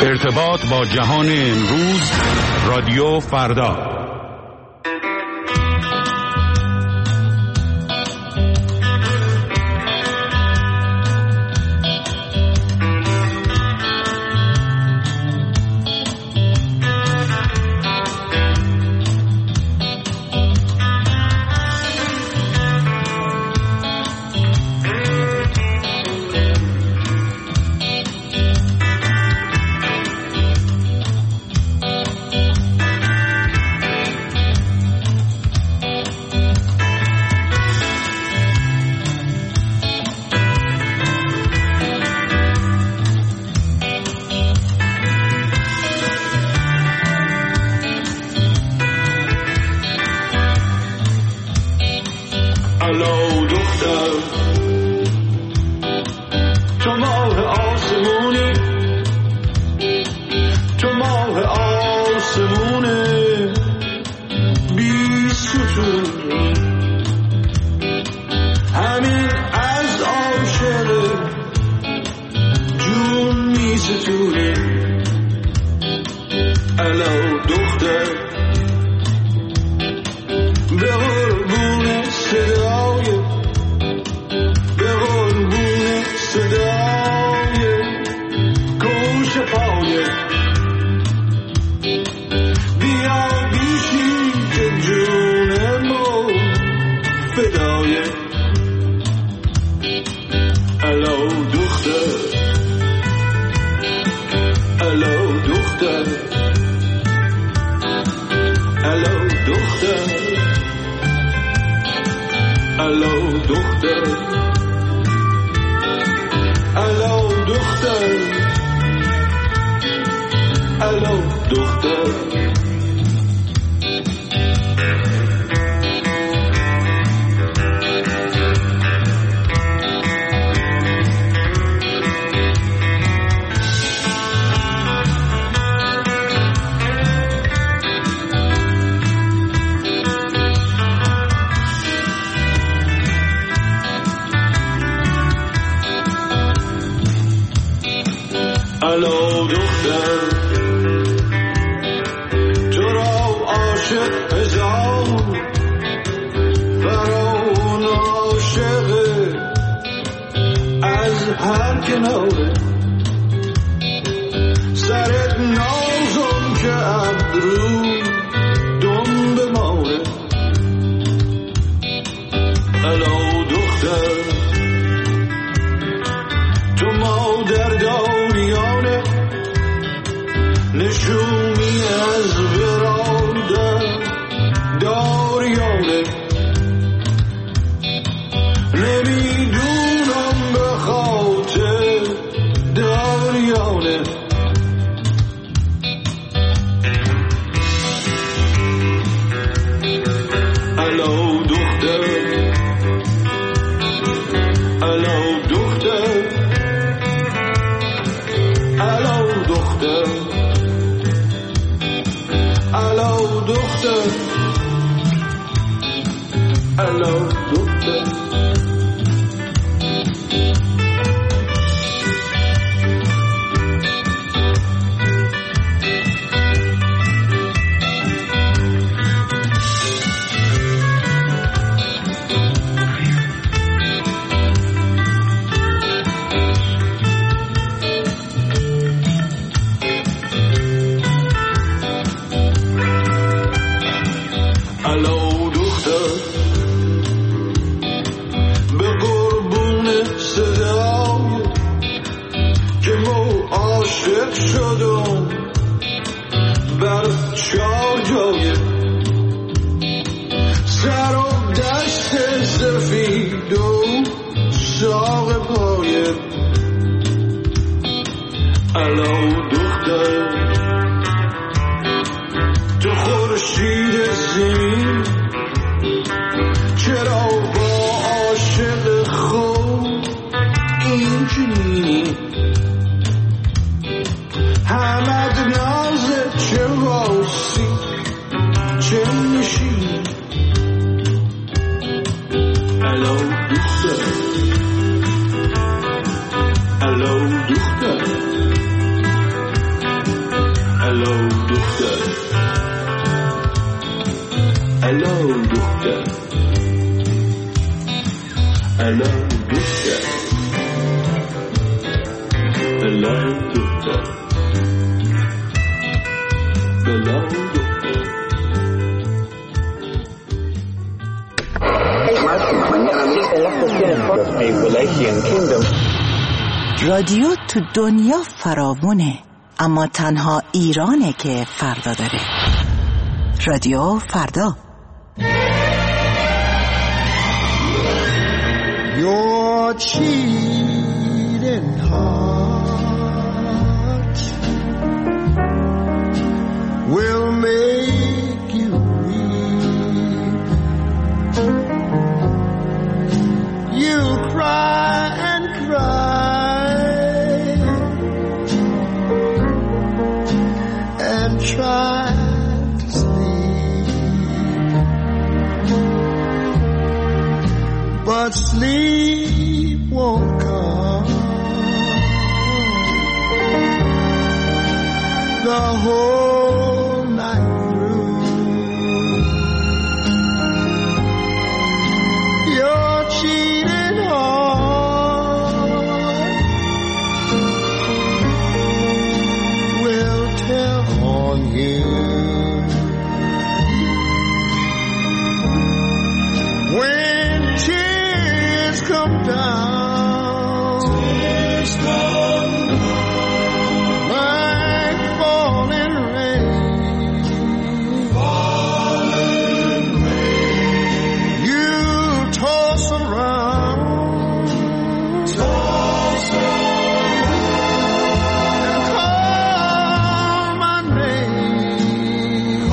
ارتباط با جهان امروز، رادیو فردا. رادیو تو دنیا فراوونه، اما تنها ایرانه که فردا داره. رادیو فردا. Your cheating heart will make you weep. You cry and cry and try to sleep, but sleep won't come. The whole night through, your cheating heart will tell on you. When tears come down, like falling rain, you toss around, and call my name.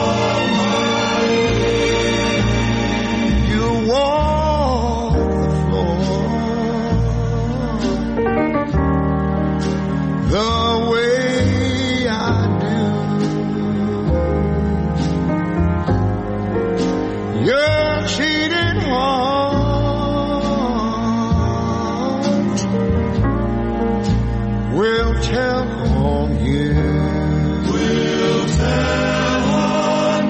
You walk the floor the way I do. Your cheating heart will tell on you. Will tell on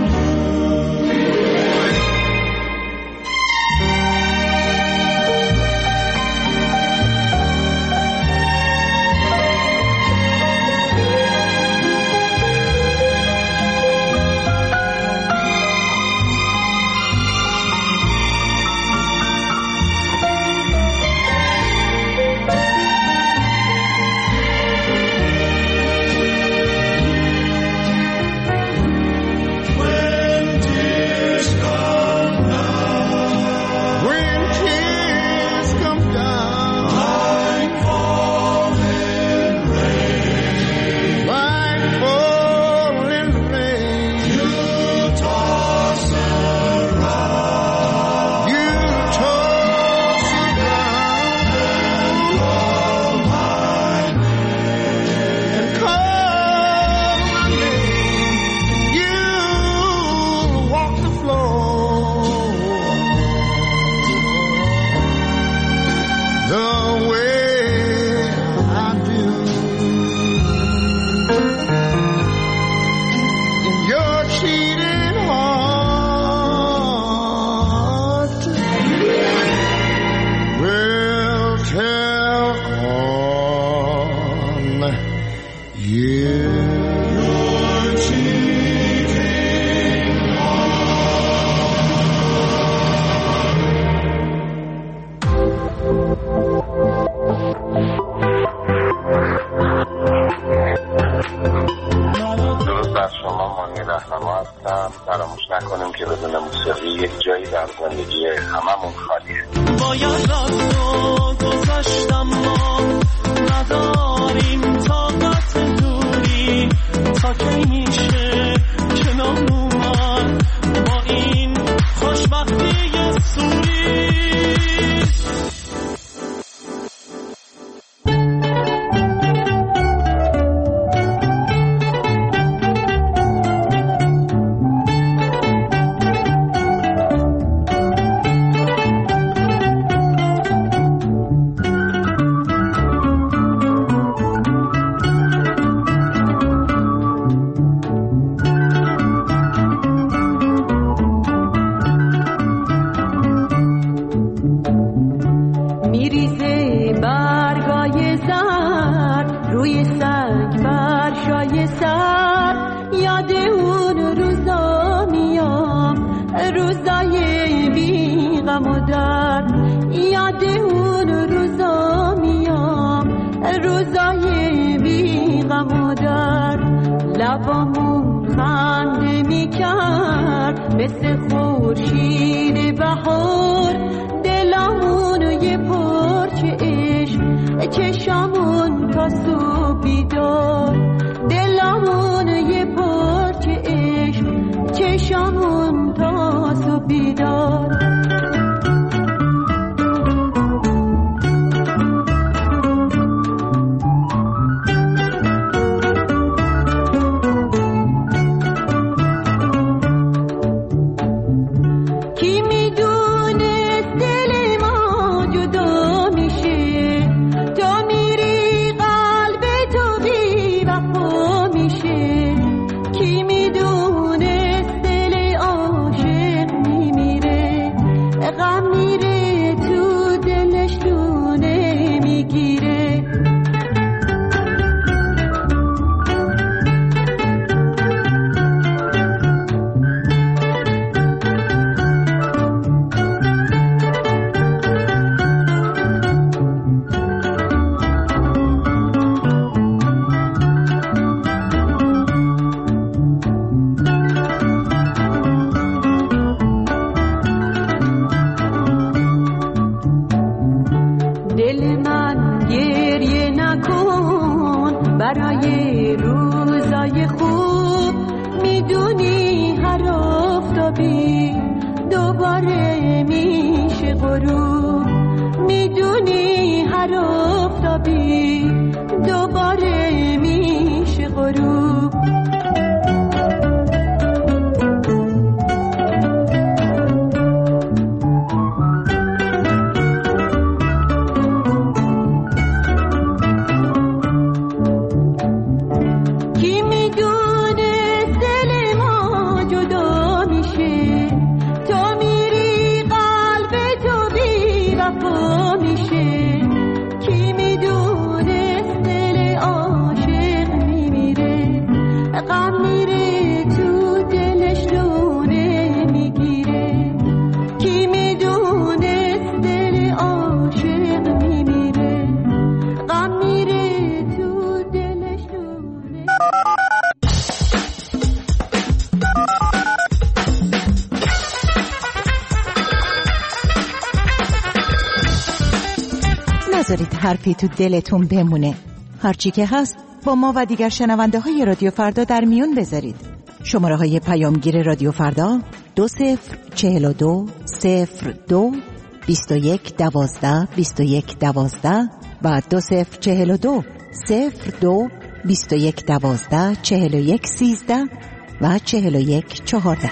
when tears come down, when tears come down, like falling rain, like falling rain, you toss around, you toss around, and call my name, and call my name. You walk the floor the way I do. In your cheating heart will tell on you. Your cheating درود بر شما، مانی رهنما هستم. فراموش نکنیم که بدون موسیقی یک جایی در زندگی هممون خالیه. باید رفت و گذشتم، ما نداریم طاقت دوری، تا کی میشه کنار اومد با این خوشبختی سوری. لبامون خنده میکرد مثل خورشید بهار، دلمونو یه پرچه عشق چشمون تا صبح بیدار، دلمونو یه پرچه عشق چشمون تا صبح بیدار. برای روزای خوب میدونی هر آفتابی دوباره میشه غروب، میدونی هر آفتابی دوباره میشه غروب. نذارید حرفی تو دلتون بمونه. هرچی که هست با ما و دیگر شنونده های رادیو فردا در میون بذارید. شماره های پیامگیر رادیو فردا 2042 02 21 12 21 12 و 2042 02 21 12 41 13 و 41 14.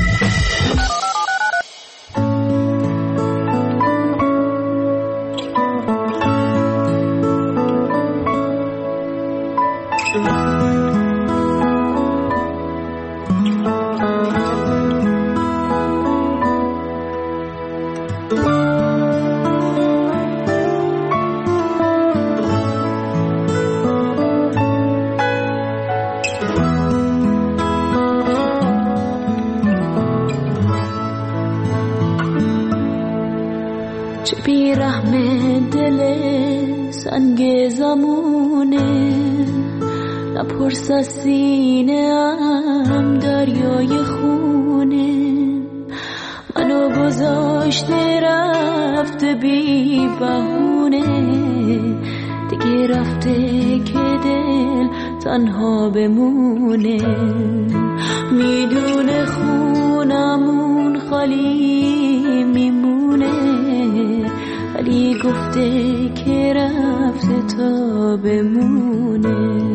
چه بیرحم دل سنگ زمونه، نپرس از سینه ام دریای خونه، منو گذاشته رفته بی بهونه، دیگه رفته که دل تنها بمونه، میدونه خونمون خالی میمونه، ولی گفته که رفته تا بمونه.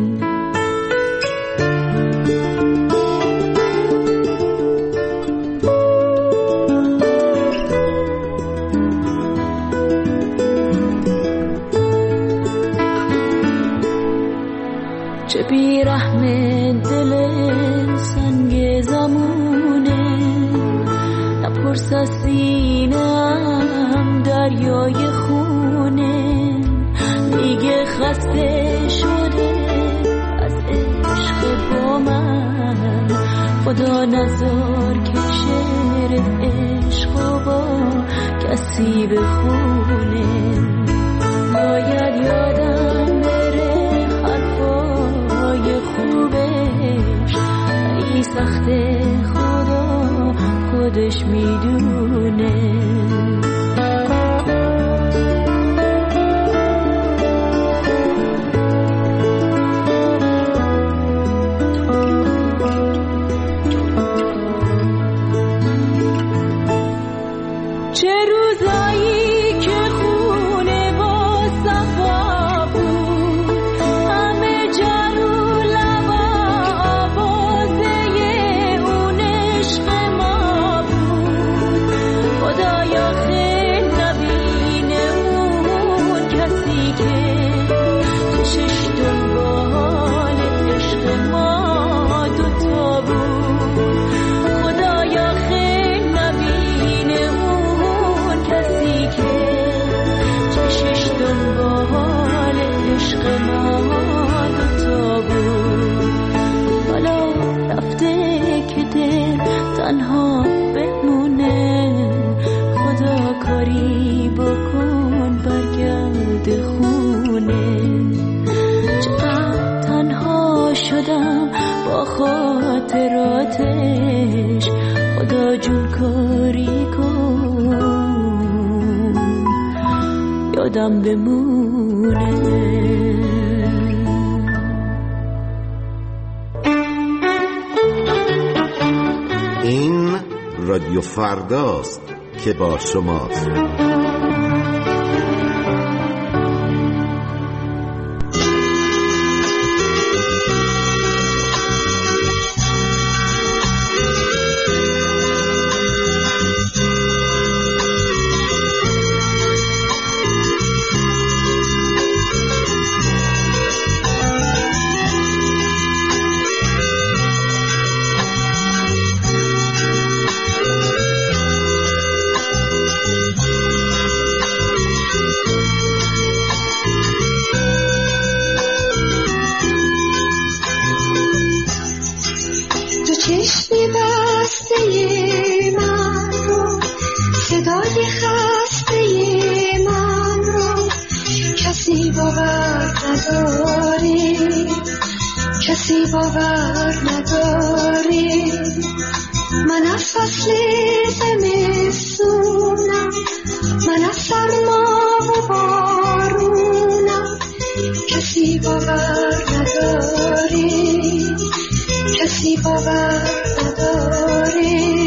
چه بیرحم دل سنگ زمونه، نپرس از سینه‌ام دریای خونه، دیگه خسته شده از عشق با من، خدا نذار که شعر عشق با کسی بخونه، باید یادم بره حرفای خوبش، شدم با خاطراتش. خدا جون کاری کن یادم بمونه. این رادیو فرداست که با شماست. کسی باور نداری من از فصل زمستونم، من از سرما و بارونم. کسی باور نداری، کسی باور نداری.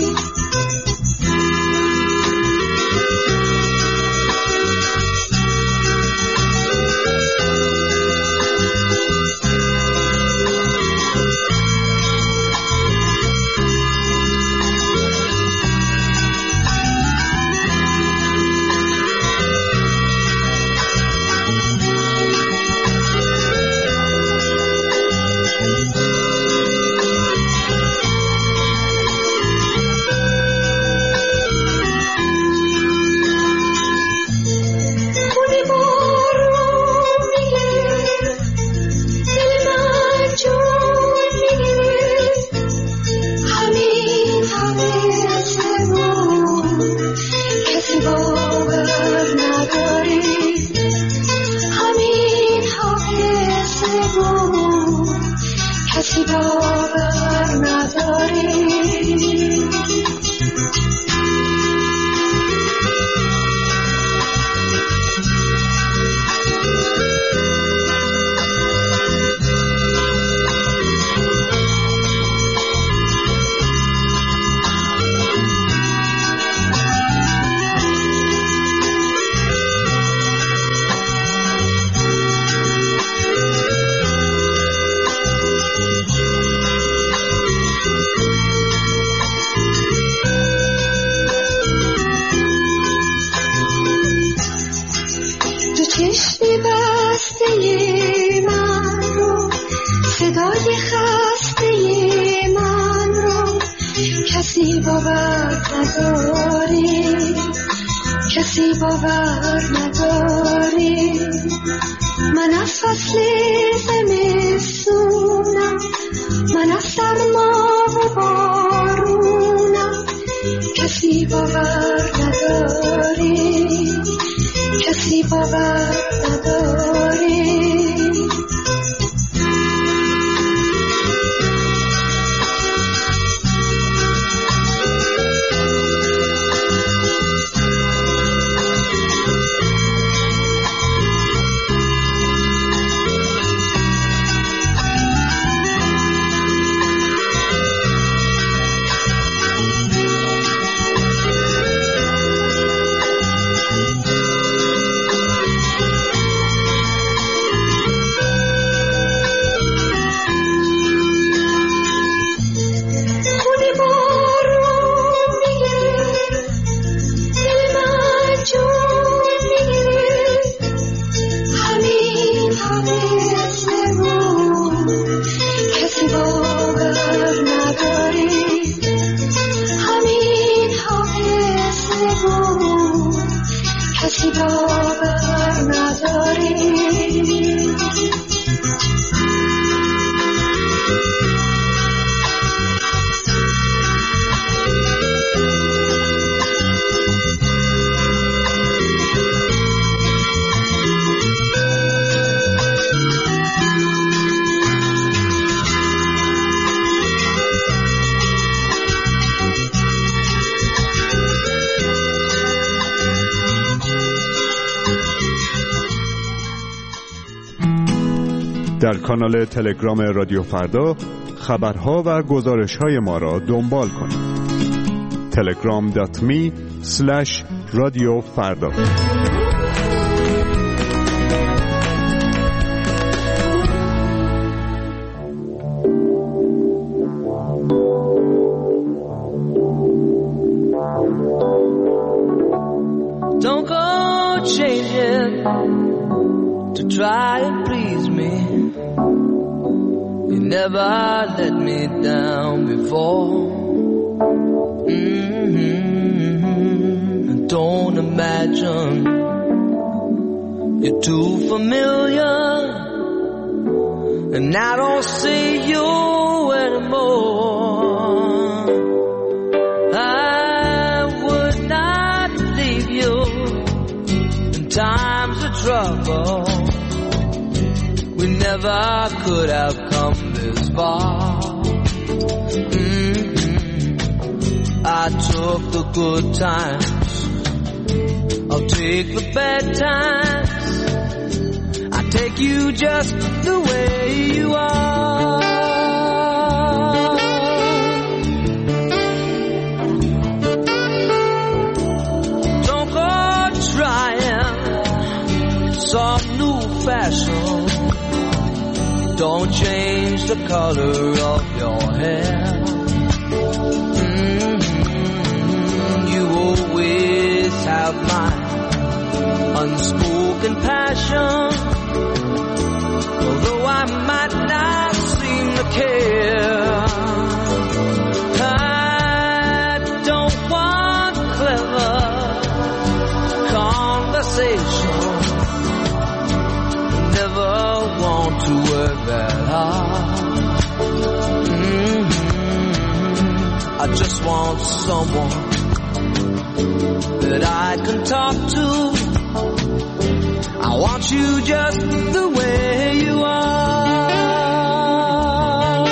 کسی باور نداری من از فصل زمستونم، من از سرما و بارونم. کسی باور نداری، کسی باور نداری. در کانال تلگرام رادیو فردا خبرها و گزارش‌های ما را دنبال کنید. telegram.me/radiofarda. Don't go changing to try and please me. You never let me down before. Don't imagine you're too familiar, and I don't see you anymore. I would not leave you in times of trouble. We never could have come this far. I took the good times, I'll take the bad times. I take you just the way you are. Don't go trying some new fashion. Don't change the color of your hair. You always have my unspoken passion. Although I might not seem to care, I don't want clever conversation. Never want to work that hard. I just want someone that I can talk to. I want you just the way you are.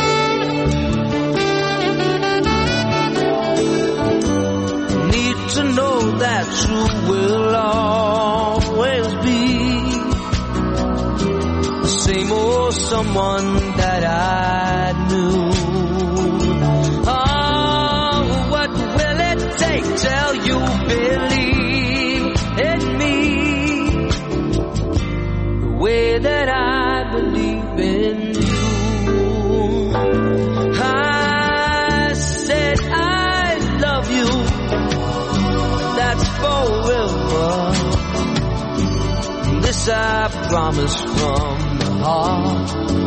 Need to know that you will always be the same old someone that I knew. Till you believe in me the way that I believe in you. I said I love you, that's forever. This I promise from the heart.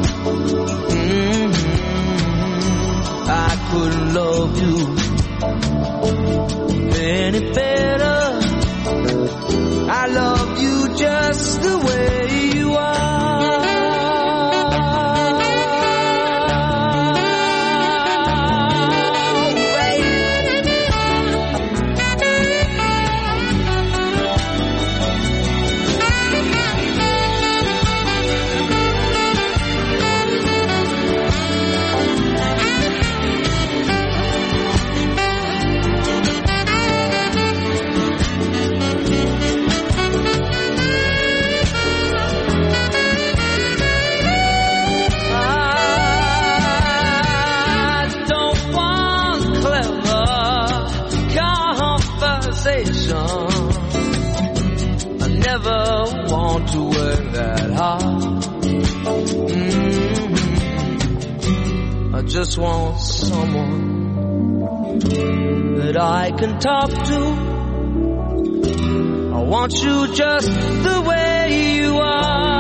I couldn't love you any better. I love you just the way you are. I never want to work that hard. I just want someone that I can talk to. I want you just the way you are.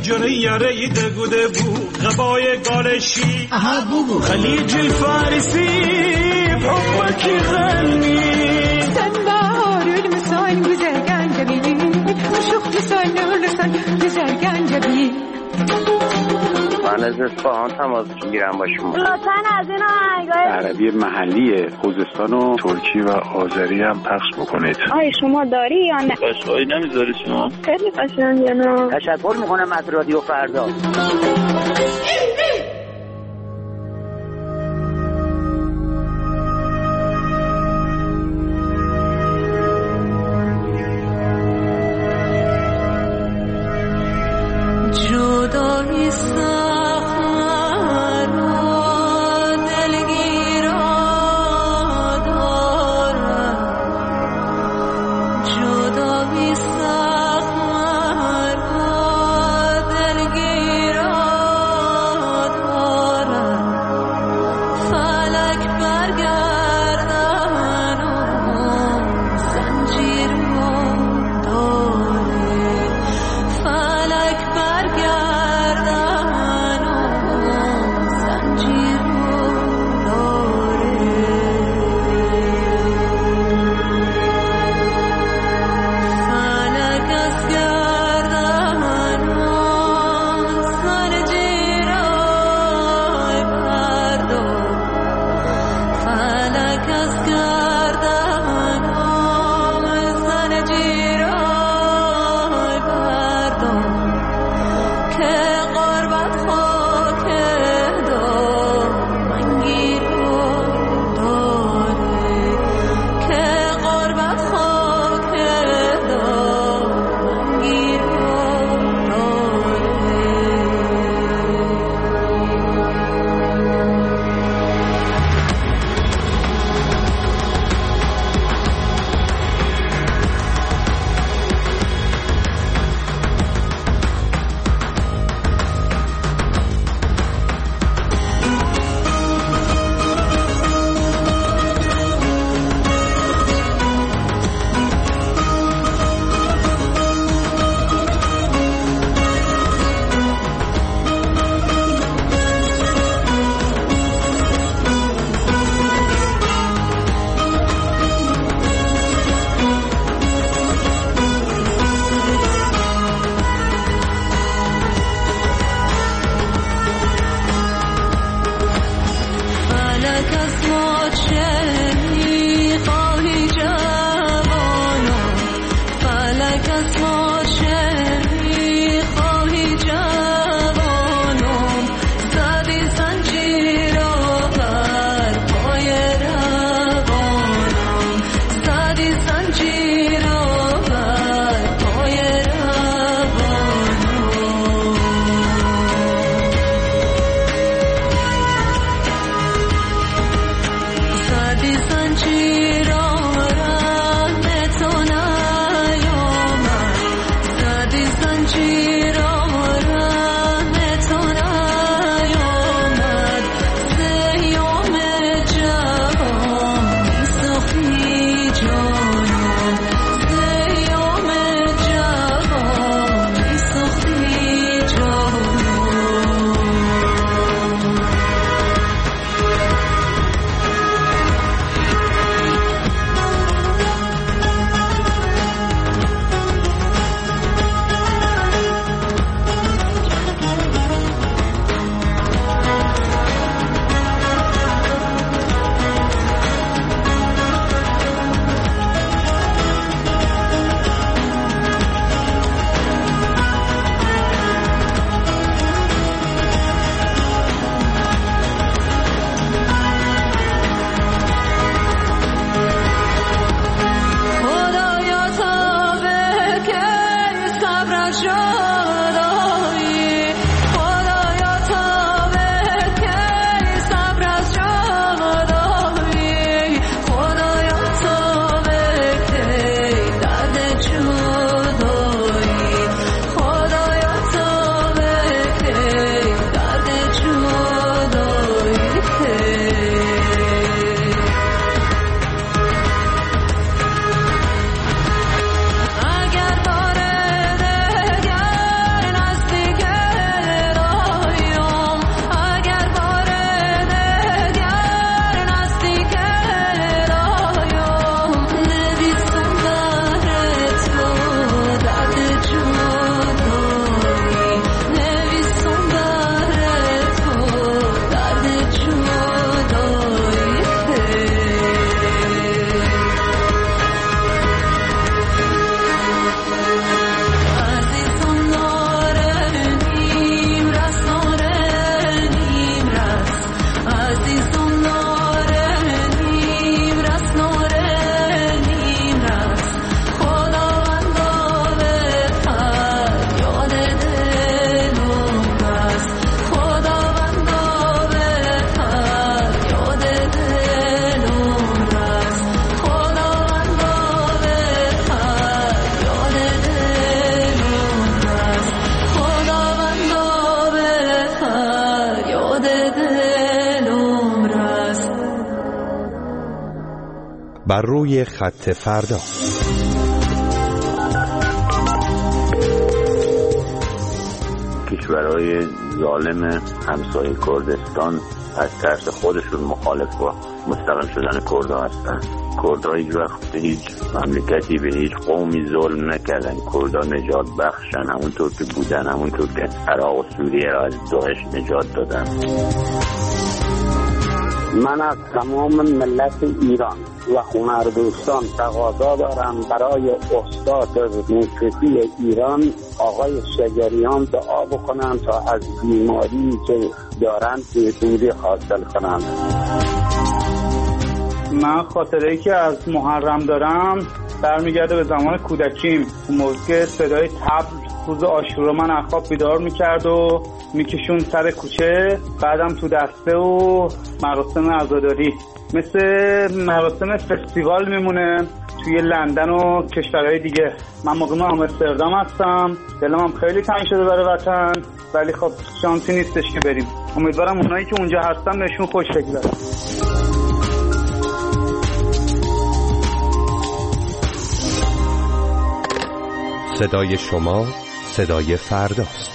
جنه یاره دگوده بو غبای گالشی خلیج الفارسی بحبك يغني سنبار المساين بزرقان جبين وشوخ مساين ورسان بزرقان جبين من از اصفهان تماس میگیرم با شما. لطفاً از این آهنگای عربی محلی خوزستان و ترکی و آذری هم پخش بکنید. آیا شما داری یا نه؟ قشقایی نمیذاری شما؟ خیلی قشنگه نه. تشکر میکنم از رادیو فردا. جدایی سخر و دلگیرا دارم جدایی سخر و دلگیرا بر روی خط فردا. کشورهای ظالم همسایه کردستان از ترس خودشون مخالف با مستقل شدن کردها هستن. کردها هیچ وقت به هیچ مملکتی به هیچ قومی ظلم نکردن. کردها نجات بخشن، همونطور که بودن، همونطور که عراق و سوریه را از داعش نجات دادن. من از تمام ملت ایران و هنردوستان تقاضا دارم برای استاد موسیقی ایران آقای شجریان دعا بکنم تا از بیماری که دارن بهبودی حاصل کنم. من خاطره‌ای که از محرم دارم برمیگرده به زمان کودکیم. موقع صدای طبل روز عاشورا من از خواب بیدار میکرد و میکشون سر کوچه، بعدم تو دسته و مراسم عزاداری مثل مراسم فستیوال میمونه توی لندن و کشورهای دیگه. من مقیم آمستردام هستم، دلم هم خیلی تنگ شده برای وطن، ولی خب شانسی نیستش که بریم. امیدوارم اونایی که اونجا هستن بهشون خوش بگذره. صدای شما صدای فرداست.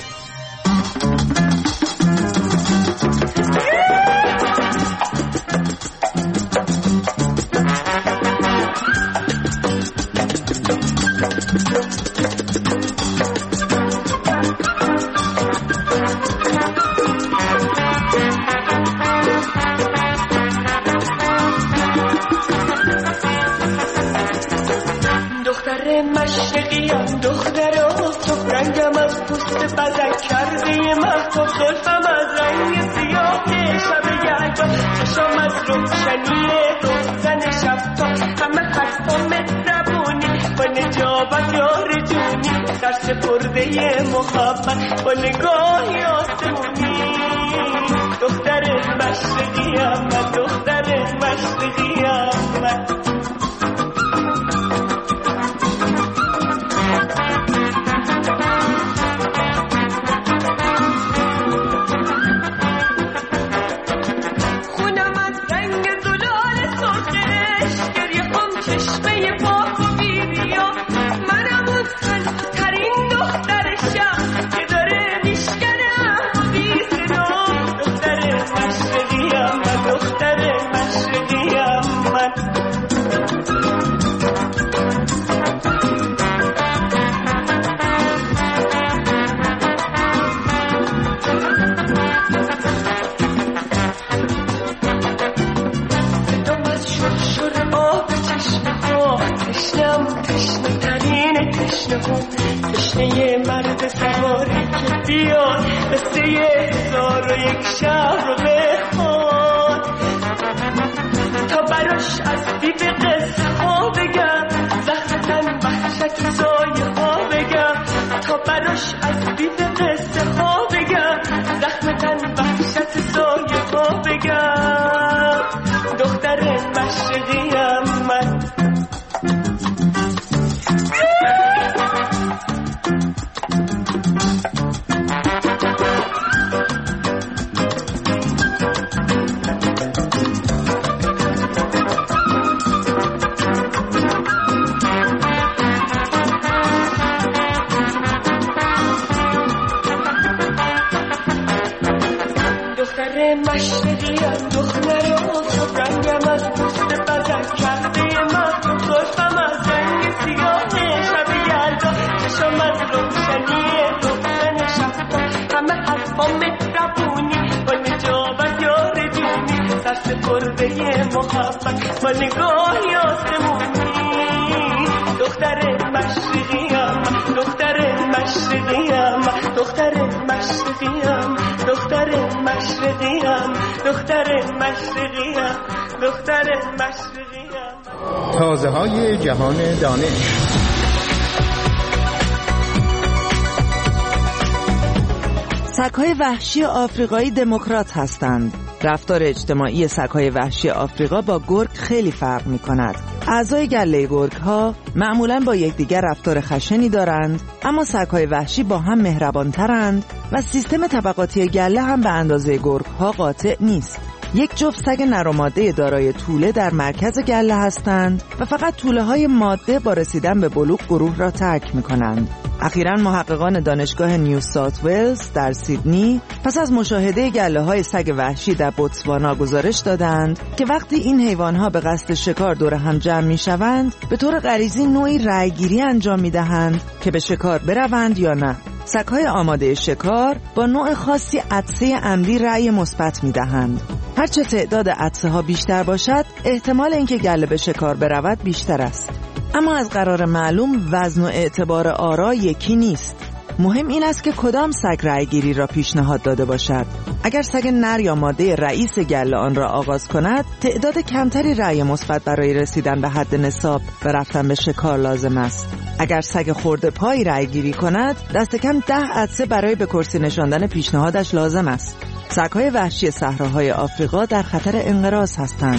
دختر مشرقیم، دختر آفتاب، رنگم از پوست بدن کرده مهتاب، زلفم از رنگ سیاه شب یلدا، چشم از روشنی روزن شبتاب، همه حرفا مهربونی با نجابت یار جونی، در سپرده محبت با نگاهی آسمونی. دختر مشرقیم من، دختر مشرقیم من. تشنه مرد سواری که بیاد قصه 1001 شب رو بخواد، تا براش از دیو قصه ها بگم، زهر تن وحشت سایه ها بگم، تا براش از دیو قصه ها بگم، زهر تن وحشت سایه ها بگم. دختر مشرقیم من. مشرقیم، دختر آفتاب، رنگم از پوست بدن کرده مهتاب، زلفم از رنگ سیاه شب یلدا، چشم از روشنی روزن شبتاب، همه حرفا مهربونی با نجابت یار جونی، سر سپرده محبت با نگاهی آسمونی. دختر مشرقیم، دختر مشرقیم، دختر مشرقیم، دختر مشرقیم، دختر مشرقیم، دختر مشرقیم. تازه های جهان دانش. سگ‌های وحشی آفریقایی دموکرات هستند. رفتار اجتماعی سگ‌های وحشی آفریقا با گرگ خیلی فرق می‌کند. اعضای گله گرگ‌ها معمولاً با یکدیگر رفتار خشنی دارند، اما سگ‌های وحشی با هم مهربان‌ترند و سیستم طبقاتی گله هم به اندازه گرگ‌ها قاطع نیست. یک جفت سگ نر و ماده دارای توله در مرکز گله هستند و فقط توله‌های ماده با رسیدن به بلوغ گروه را ترک می‌کنند. اخیراً محققان دانشگاه نیو ساوت ولز در سیدنی پس از مشاهده گله‌های سگ وحشی در بوتسوانا گزارش دادند که وقتی این حیوان‌ها به قصد شکار دور هم جمع می‌شوند، به طور غریزی نوعی رأی‌گیری انجام می‌دهند که به شکار بروند یا نه. سگ‌های آماده شکار با نوع خاصی عطسه عمدی رأی مثبت می‌دهند. هرچه تعداد عطسه‌ها بیشتر باشد، احتمال اینکه گله به شکار برود بیشتر است. اما از قرار معلوم وزن و اعتبار آرا یکی نیست. مهم این است که کدام سگ رأی‌گیری را پیشنهاد داده باشد. اگر سگ نر یا ماده رئیس گله آن را آغاز کند، تعداد کمتری رأی مثبت برای رسیدن به حد نصاب و رفتن به شکار لازم است. اگر سگ خرده پای رأی‌گیری کند، دست کم 10 عطسه برای به کرسی نشاندن پیشنهادش لازم است. سگ‌های وحشی صحراهای آفریقا در خطر انقراض هستند.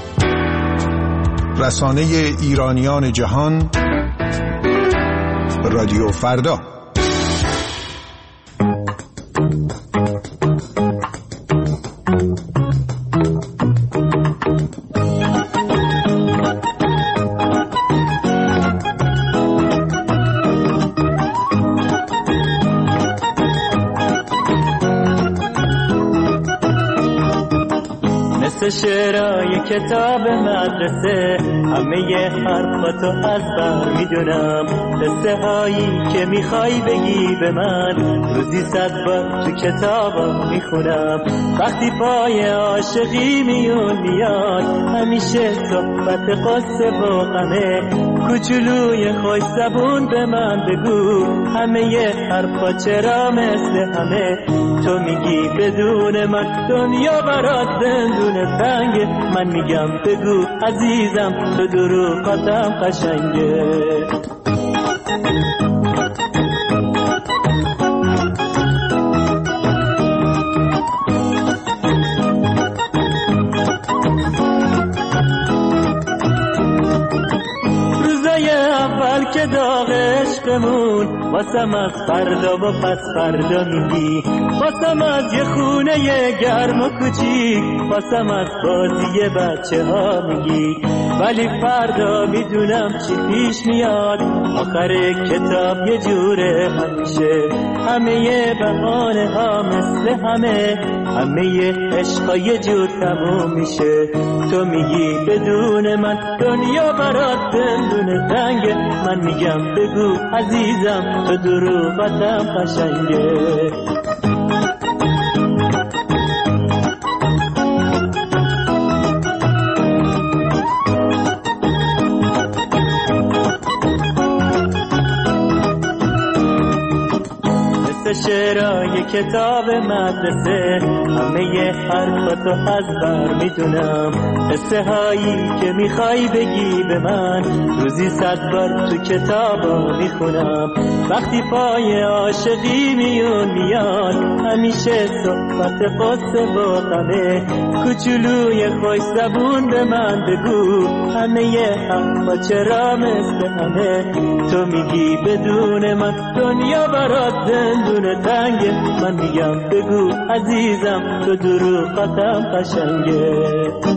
رسانه ایرانیان جهان رادیو فردا. شعرهای کتاب مدرسه همه حرفاتو از بر میدونم، قصه هایی که میخوای بگی به من روزی 100 بار تو کتابا میخونم. وقتی پای عاشقی میاد همیشه صحبت قصه و غمه، کوچولوی خوش زبون به من بگو همه حرفا چرا مثل همه. تو میگی بدون من دنیا برات زندون تنگه، من میگم بگو عزیزم تو دروغاتم قشنگه. روزای اول که داغ عشقمون واسم از فردا و پس فردا میگی، واسم از یه خونه گرم و کوچیک، واسم از بازی بچه ها میگی. ولی فردا میدونم چی پیش میاد، آخر کتاب یه جوره همیشه، همه بهانه ها مثل همه عشقا یه جور تموم میشه. تو میگی بدون من دنیا برات زندون تنگه، من میگم بگو عزیزم تو دروغاتم قشنگه. شعرهای کتاب مدرسه همه حرفاتو از بر میدونم، قصه هایی که میخوای بگی به من روزی 100 بار تو کتابا میخونم. وقتی پای عاشقی میاد همیشه صحبت قصه و غمه، کوچولوی خوش زبون به من بگو همه حرفا چرا مثل همه. تو میگی بدون من دنیا برات زندون تنگه، من میگم بگو عزیزم تو دروغاتم قشنگه.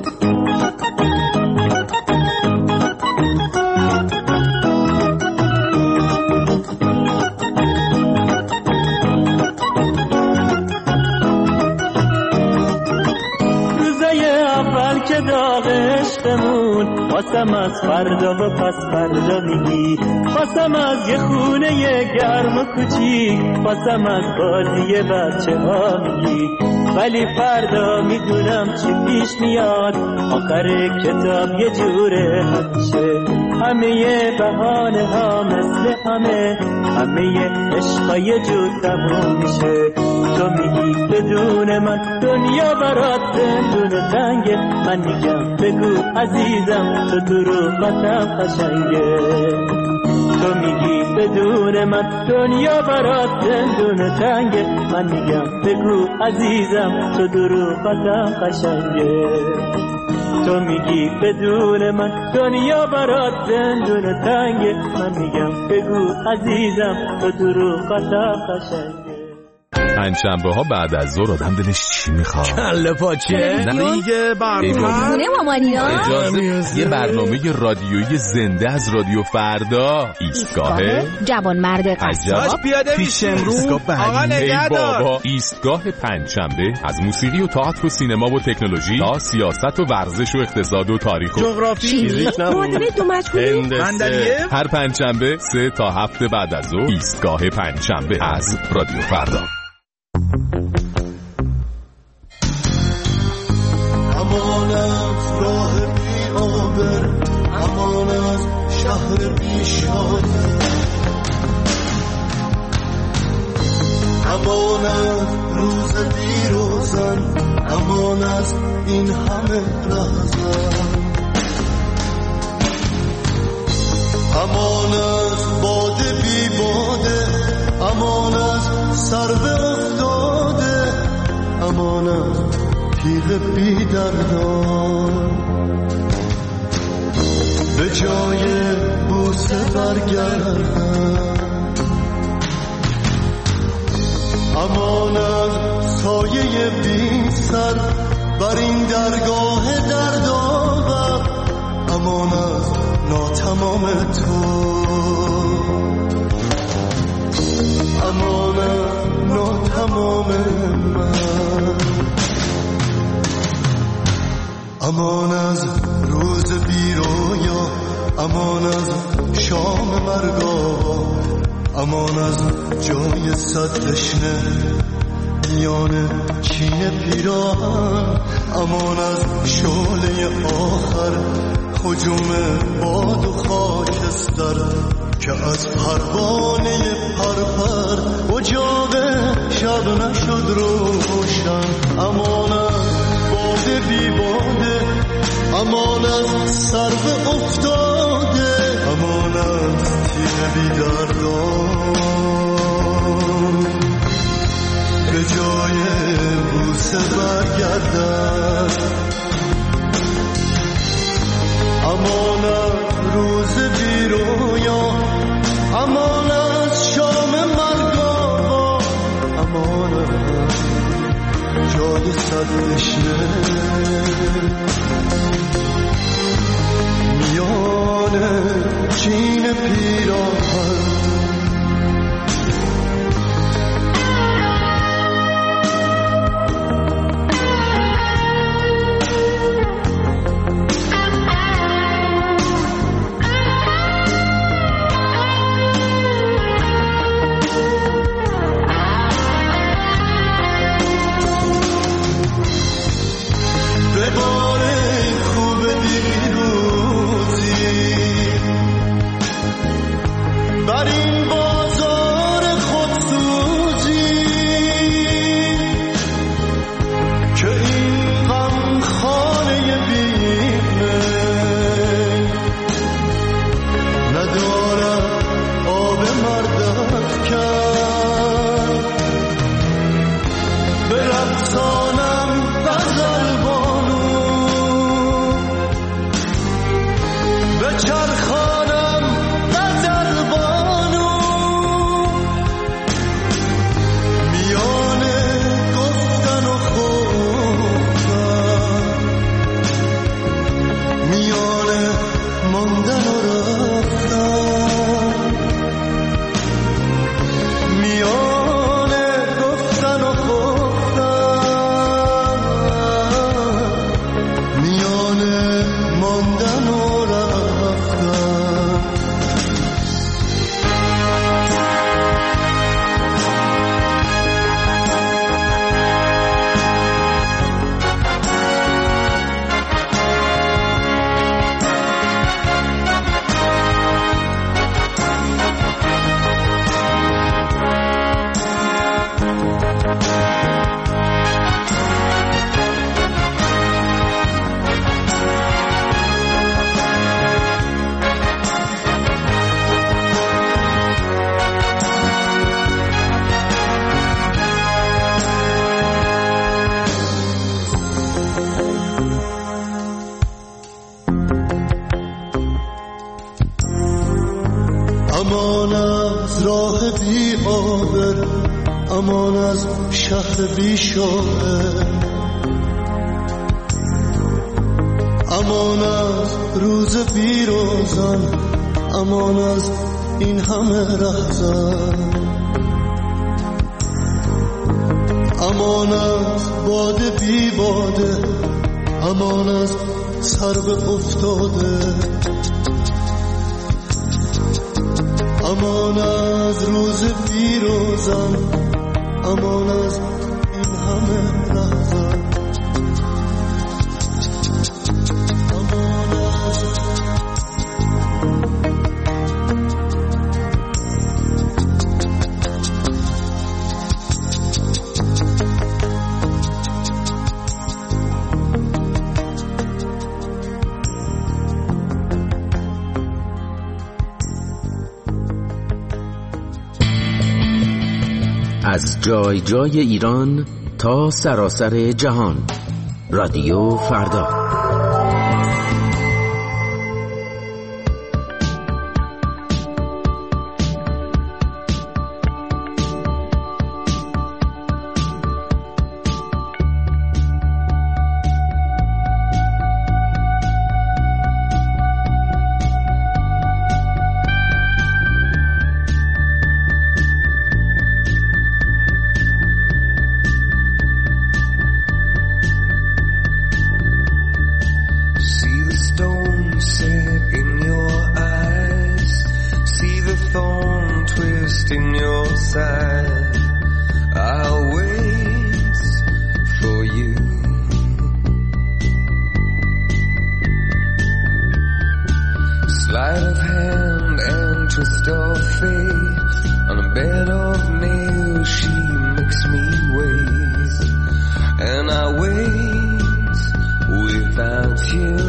که داغ عشقمون واسم از فردا و پس فردا میگی، واسم از یه خونه گرم و کوچیک، واسم از بازی بچه ها میگی. ولی فردا میدونم چی پیش میاد، آخر کتاب یه جوره همیشه، همه بهانه ها مثل همه عشقا یه جور تموم میشه. تو میگی بدون من دنیا برات زندون تنگه، من میگم بگو عزیزم تو دروغاتم قشنگه. تو میگی بدون من دنیا برات زندون تنگه، من میگم بگو عزیزم تو دروغاتم قشنگه. تو میگی بدون من دنیا برات زندون تنگه، من میگم بگو عزیزم تو دروغاتم قشنگه. پنجشنبه ها بعد از ظهر آدم دلش چی میخواد؟ کله پاچه. نه دیگه برنامه یه برنامه رادیویی زنده از رادیو فردا. ایستگاه جوانمرد قصاب پیاده میشه آقا نگهدار. بابا ایستگاه پنجشنبه از موسیقی و تئاتر و سینما و تکنولوژی تا سیاست و ورزش و اقتصاد و تاریخ و جغرافی، معادله دو مجهولی، هر پنجشنبه 3 تا 7 بعد از ظهر. ایستگاه پنجشنبه از رادیو فردا. امان از راه بی آبر، امان از شهر بی شاده، امان از روز بی روزن، امان از این همه رهزن، امان از باده بی باده، امان از سر به افتاده، امان از تیغ بی دردان. به جای بوسه برگردن، امان از سایه بی سر بر این درگاه دردآور، امان از ناتمام تو، امان از ناتمام من، امان از روز بی رویا، امان از شام مرگاوا، امان از جای صد تشنه میان چین پیراهن، امان از شعله آخر هجوم باد و خاکستر که از پروانه پرپر اجاق شب نشد روشن، امان از باده بی باده، امان از سرو افتاده، امان از تیر بی دردان به جای بوسه برگردن، امان از روز بی رویا، امان از شام مرگاوا، امان از جای صد تشنه میان چین پیراهن. امان از راه بی آبر، امان از شهر بی شاعر، امان از روز بی روزن، امان از این همه رهزن، امان از باده بی باده، امان از سرو افتاده، امان از روز بی روزن، امان از این همه لحظه. از جای جای ایران تا سراسر جهان، رادیو فردا. twist in your side. I'll wait for you. Sleight of hand and twist of fate. On a bed of nails she makes me wait. And I wait without you.